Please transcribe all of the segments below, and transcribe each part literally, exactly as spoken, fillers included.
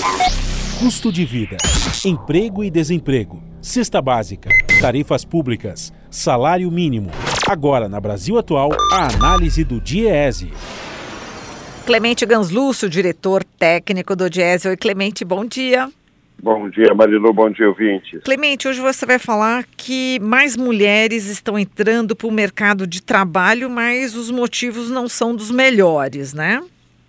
Custo de vida, emprego e desemprego, cesta básica, tarifas públicas, salário mínimo. Agora, na Brasil Atual, a análise do DIEESE. Clemente Ganslúcio, diretor técnico do DIEESE. Oi, Clemente, bom dia. Bom dia, Marilu, bom dia, ouvintes. Clemente, hoje você vai falar que mais mulheres estão entrando para o mercado de trabalho, mas os motivos não são dos melhores, né?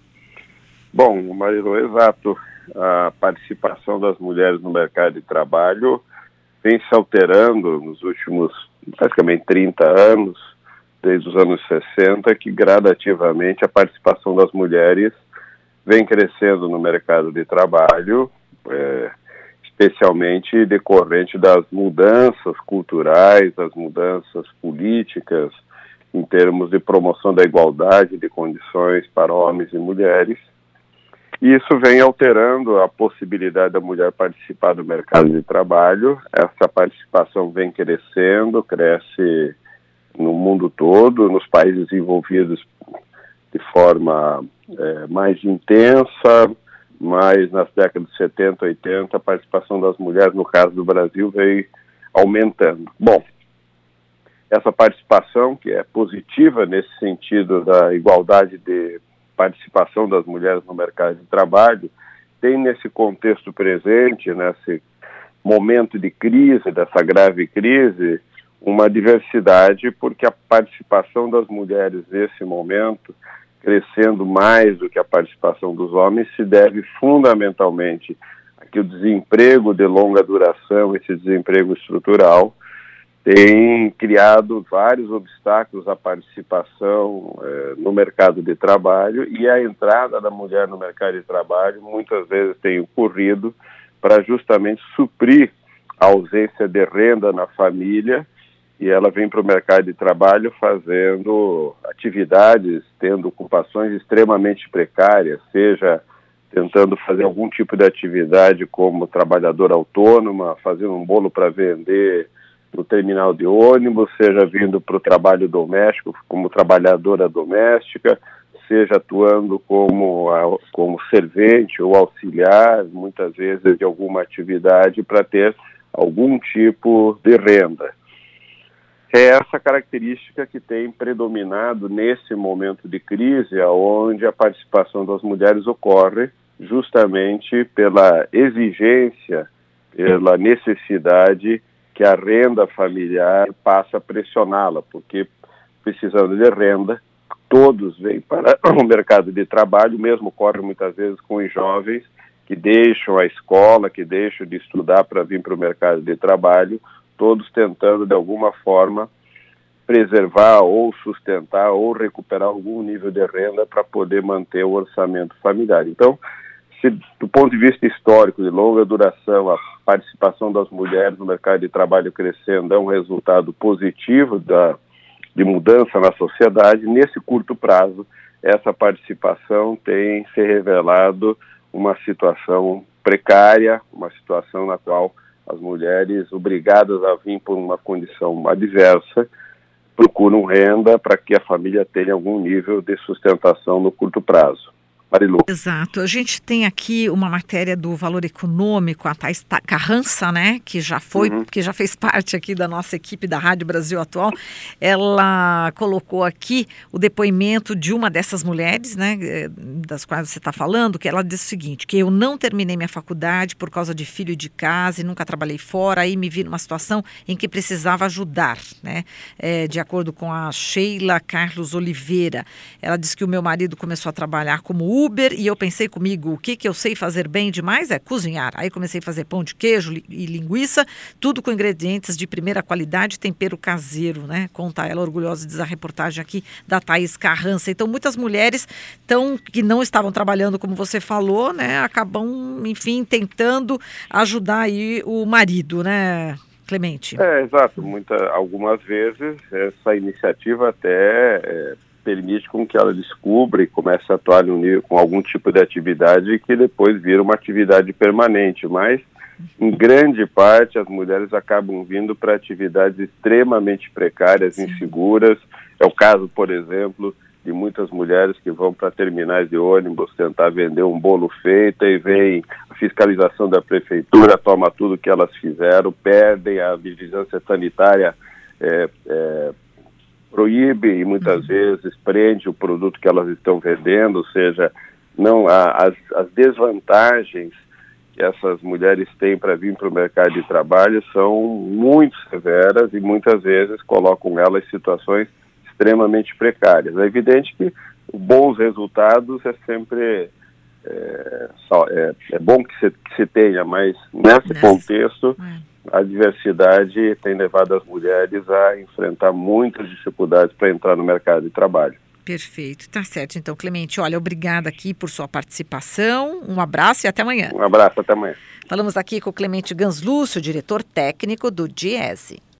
Bom, Marilu, exato. A participação das mulheres no mercado de trabalho vem se alterando nos últimos praticamente trinta anos, desde os anos sessenta, que gradativamente a participação das mulheres vem crescendo no mercado de trabalho, é, especialmente decorrente das mudanças culturais, das mudanças políticas, em termos de promoção da igualdade de condições para homens e mulheres. E isso vem alterando a possibilidade da mulher participar do mercado de trabalho. Essa participação vem crescendo, cresce no mundo todo, nos países desenvolvidos de forma é, mais intensa, mas nas décadas de setenta, oitenta, a participação das mulheres, no caso do Brasil, veio aumentando. Bom, essa participação, que é positiva nesse sentido da igualdade de participação das mulheres no mercado de trabalho, tem nesse contexto presente, nesse momento de crise, dessa grave crise, uma diversidade, porque a participação das mulheres nesse momento, crescendo mais do que a participação dos homens, se deve fundamentalmente a que o desemprego de longa duração, esse desemprego estrutural, tem criado vários obstáculos à participação eh, no mercado de trabalho, e a entrada da mulher no mercado de trabalho muitas vezes tem ocorrido para justamente suprir a ausência de renda na família, e ela vem para o mercado de trabalho fazendo atividades, tendo ocupações extremamente precárias, seja tentando fazer algum tipo de atividade como trabalhadora autônoma, fazendo um bolo para vender no terminal de ônibus, seja vindo para o trabalho doméstico como trabalhadora doméstica, seja atuando como, como servente ou auxiliar, muitas vezes de alguma atividade para ter algum tipo de renda. É essa característica que tem predominado nesse momento de crise, onde a participação das mulheres ocorre justamente pela exigência, pela necessidade que a renda familiar passa a pressioná-la, porque precisando de renda, todos vêm para o mercado de trabalho, mesmo ocorre muitas vezes com os jovens que deixam a escola, que deixam de estudar para vir para o mercado de trabalho, todos tentando de alguma forma preservar ou sustentar ou recuperar algum nível de renda para poder manter o orçamento familiar. Então, se, do ponto de vista histórico, de longa duração, a participação das mulheres no mercado de trabalho crescendo é um resultado positivo da, de mudança na sociedade. Nesse curto prazo, essa participação tem se revelado uma situação precária, uma situação na qual as mulheres, obrigadas a vir por uma condição adversa, procuram renda para que a família tenha algum nível de sustentação no curto prazo. Marilu. Exato. A gente tem aqui uma matéria do Valor Econômico, a Thaís Carrança, né, que já foi, uhum. que já fez parte aqui da nossa equipe da Rádio Brasil Atual. Ela colocou aqui o depoimento de uma dessas mulheres, né, das quais você está falando, que ela diz o seguinte, que eu não terminei minha faculdade por causa de filho de casa e nunca trabalhei fora, aí me vi numa situação em que precisava ajudar, né, é, de acordo com a Sheila Carlos Oliveira. Ela diz que o meu marido começou a trabalhar como Uber, e eu pensei comigo, o que, que eu sei fazer bem demais é cozinhar. Aí comecei a fazer pão de queijo e linguiça, tudo com ingredientes de primeira qualidade, tempero caseiro, né? Conta ela, orgulhosa, diz a reportagem aqui da Thaís Carrança. Então, muitas mulheres tão, que não estavam trabalhando, como você falou, né? Acabam, enfim, tentando ajudar aí o marido, né, Clemente? É, exato. Muita, algumas vezes essa iniciativa até é, permite com que ela descubra e comece a atuar no nível, com algum tipo de atividade que depois vira uma atividade permanente, mas em grande parte as mulheres acabam vindo para atividades extremamente precárias, Sim. inseguras. É o caso, por exemplo, de muitas mulheres que vão para terminais de ônibus tentar vender um bolo feito e veem a fiscalização da prefeitura toma tudo que elas fizeram, perdem, a vigilância sanitária é, é, proíbe e muitas uhum. vezes prende o produto que elas estão vendendo, ou seja, não, a, as, as desvantagens que essas mulheres têm para vir para o mercado de trabalho são muito severas e muitas vezes colocam elas em situações extremamente precárias. É evidente que bons resultados é sempre é, só, é, é bom que se, que se tenha, mas nesse Nessa. contexto a diversidade tem levado as mulheres a enfrentar muitas dificuldades para entrar no mercado de trabalho. Perfeito, tá certo. Então, Clemente, olha, obrigada aqui por sua participação, um abraço e até amanhã. Um abraço, até amanhã. Falamos aqui com o Clemente Ganslúcio, diretor técnico do Diese.